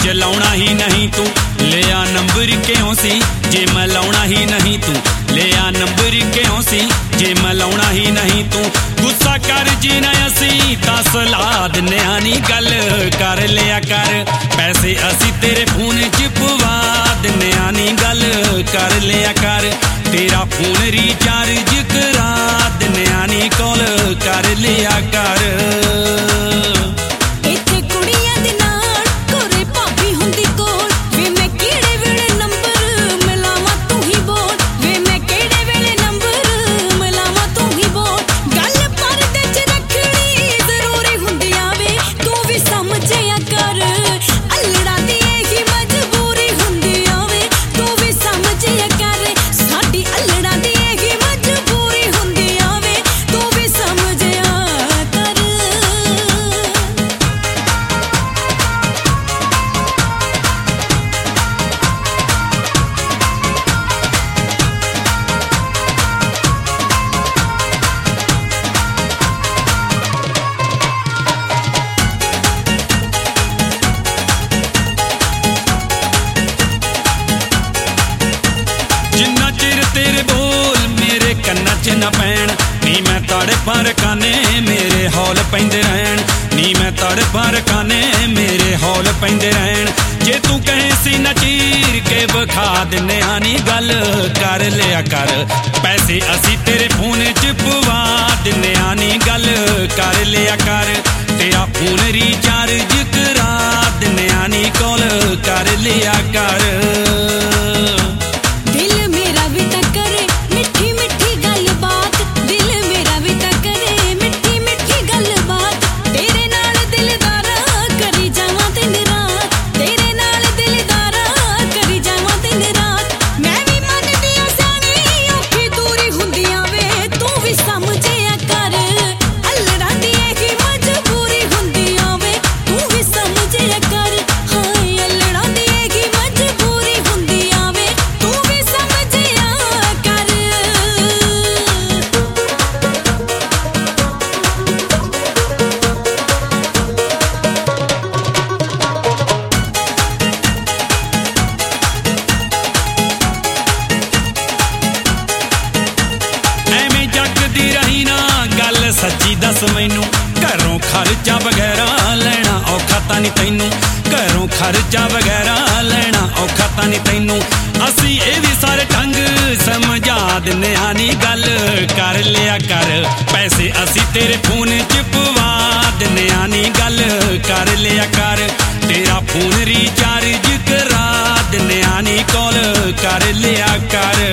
चलाउणा ही नहीं तू लिया नंबर क्यों सी जे मैं लाउणा ही नहीं तू लिया नंबर क्यों सी जे मैं लाउणा ही नहीं तू गुस्सा कर जी न असी तां सलाह दिन्ने नी गल कर लिया कर पैसे असी तेरे फोन च पवा दिन्ने नी गल कर लिया कर तेरा फोन रिचार्ज करा दिन्ने नी कॉल कर लिया कर न पैण नी मैं तड़फा रखाने मेरे हौल पैंदे रहन नी मैं तड़फा रखाने मेरे हौल पैंदे रहन जे तू कहे सी न चीर के विखा दिन्ने नी गल कर लिया कर पैसे असी तेरे फोन च पवा दिन्ने नी गल कर लिया कर तेरा फोन रिचार्ज करा दिन्ने नी कॉल कर लिया कर सच्ची दस मैनू घरों खर्चा वगैरा लेना औखा तां नहीं तैनू घरों खर्चा वगैरा लेना औखा तां नहीं तैनू असी ये भी सारे ढंग समझा दिन्ने नी गल कर लिया कर पैसे असी तेरे फोन च पवा दिन्ने नी गल कर लिया कर तेरा फोन रिचार्ज करा दिन्ने नी कॉल कर लिया कर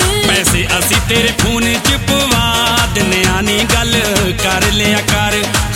तेरे फोन च पवा दिन्ने नी गल कर लिया कर